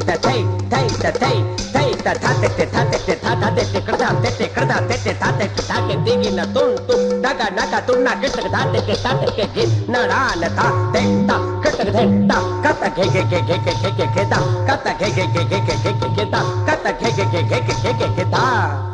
ta thei thei ta thei thei ta tha te te tha te te tha tha te te krda te te krda te te tha te te tha ke digi na tun tu daga naga tun na ke te tha te te tha te ke gi na ra na tha te ta ke te te ta ka ta ke ta ka ta ke ta